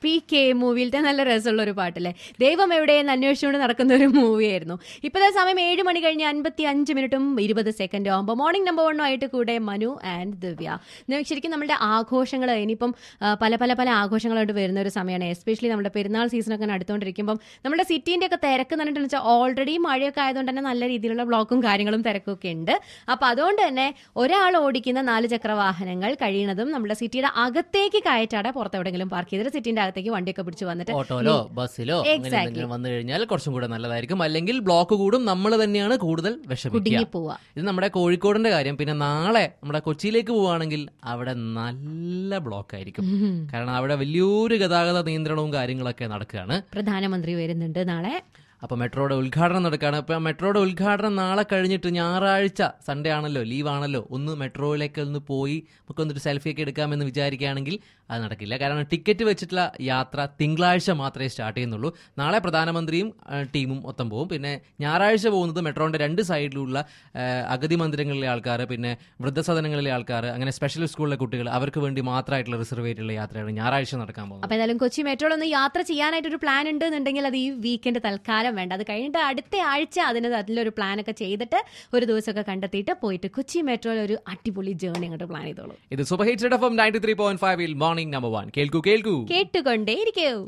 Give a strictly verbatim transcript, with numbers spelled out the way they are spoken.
P K മൂവിയിലത്തെ നല്ല രസമുള്ള ഒരു പാട്ടല്ലേ, ദൈവം എവിടെയെന്ന് അന്വേഷിച്ചുകൊണ്ട് നടക്കുന്ന ഒരു മൂവിയായിരുന്നു. ഇപ്പോഴത്തെ സമയം ഏഴ് മണി കഴിഞ്ഞ് അൻപത്തി അഞ്ച് മിനിറ്റും ഇരുപത് സെക്കൻഡും ആകുമ്പോൾ മോർണിംഗ് നമ്പർ വണ്ണുമായിട്ട് കൂടെ മനു ആൻഡ് ദിവ്യ. ശരിക്കും നമ്മുടെ ആഘോഷങ്ങൾ ഇനിയിപ്പം പല പല പല ആഘോഷങ്ങളായിട്ട് വരുന്ന ഒരു സമയമാണ്. എസ്പെഷ്യലി നമ്മുടെ പെരുന്നാൾ സീസണൊക്കെ അടുത്തുകൊണ്ടിരിക്കുമ്പം നമ്മുടെ സിറ്റീൻ്റെ ഒക്കെ തിരക്ക് എന്ന് വെച്ചാൽ ഓൾറെഡി മഴയൊക്കെ ആയതുകൊണ്ട് തന്നെ നല്ല രീതിയിലുള്ള ബ്ലോക്കും കാര്യങ്ങളും തിരക്കും ഒക്കെ ഉണ്ട്. അപ്പം അതുകൊണ്ട് തന്നെ ഒരാൾ ഓടിക്കുന്ന നാല് ചക്ര വാഹനങ്ങൾ കഴിയുന്നതും നമ്മുടെ സിറ്റിയുടെ അകത്തേക്ക് കയറ്റാടെ പുറത്തെവിടെങ്കിലും പാർക്ക് ചെയ്തിട്ട് സിറ്റിന്റെ അകത്തേക്ക് വണ്ടിയൊക്കെ പിടിച്ച് വന്നിട്ട് ഓട്ടോയിലോ ബസ്സിലോ വന്നു കഴിഞ്ഞാൽ കുറച്ചും കൂടെ നല്ലതായിരിക്കും. അല്ലെങ്കിൽ ബ്ലോക്ക് കൂടും, നമ്മൾ തന്നെയാണ് കൂടുതൽ വിഷമിക്കുക. ഇത് നമ്മുടെ കോഴിക്കോടിന്റെ കാര്യം. പിന്നെ നാളെ നമ്മുടെ കൊച്ചിയിലേക്ക് പോവുകയാണെങ്കിൽ അവിടെ നല്ല ബ്ലോക്ക് ആയിരിക്കും. കാരണം അവിടെ വലിയൊരു ഗതാഗത നിയന്ത്രണവും കാര്യങ്ങളൊക്കെ നടക്കുകയാണ്. പ്രധാനമന്ത്രി വരുന്നുണ്ട് നാളെ. അപ്പോൾ മെട്രോയുടെ ഉദ്ഘാടനം നടക്കുകയാണ്. അപ്പോൾ മെട്രോയുടെ ഉദ്ഘാടനം നാളെ കഴിഞ്ഞിട്ട് ഞായറാഴ്ച സൺഡേ ആണല്ലോ, ലീവാണല്ലോ, ഒന്ന് മെട്രോയിലേക്ക് ഒന്ന് പോയി നമുക്കൊന്നൊരു സെൽഫിയൊക്കെ എടുക്കാമെന്ന് വിചാരിക്കുകയാണെങ്കിൽ അത് നടക്കില്ല. കാരണം ടിക്കറ്റ് വെച്ചിട്ടുള്ള യാത്ര തിങ്കളാഴ്ച മാത്രമേ സ്റ്റാർട്ട് ചെയ്യുന്നുള്ളൂ. നാളെ പ്രധാനമന്ത്രിയും ടീമും മൊത്തം പോകും. പിന്നെ ഞായറാഴ്ച പോകുന്നത് മെട്രോയുടെ രണ്ട് സൈഡിലുള്ള അഗതി മന്ദിരങ്ങളിലെ ആൾക്കാർ, പിന്നെ വൃദ്ധസദനങ്ങളിലെ ആൾക്കാർ, അങ്ങനെ സ്പെഷ്യൽ സ്കൂളിലെ കുട്ടികൾ, അവർക്ക് വേണ്ടി മാത്രമായിട്ടുള്ള റിസർവ് ചെയ്തിട്ടുള്ള യാത്രയാണ് ഞായറാഴ്ച നടക്കാൻ പോകുന്നത്. അപ്പോൾ ഏതായാലും കൊച്ചി മെട്രോയിൽ ഒന്ന് യാത്ര ചെയ്യാനായിട്ടൊരു പ്ലാൻ ഉണ്ട് എന്നുണ്ടെങ്കിൽ അത് ഈ വീക്കെൻഡ് തൽക്കാലം വേണ്ട. അത് കഴിഞ്ഞിട്ട് അടുത്ത ആഴ്ച അതിന് അതിലൊരു പ്ലാനൊക്കെ ചെയ്തിട്ട് ഒരു ദിവസമൊക്കെ കണ്ടെത്തിയിട്ട് പോയിട്ട് കൊച്ചി മെട്രോയിൽ ഒരു അടിപൊളി ജേർണി അങ്ങോട്ട് പ്ലാൻ ചെയ്തോളൂ. ഇത് super hit F M ninety three point five morning number one. കേൾക്കൂ കേൾക്കൂ കേട്ടുകൊണ്ടേ ഇരിക്കൂ.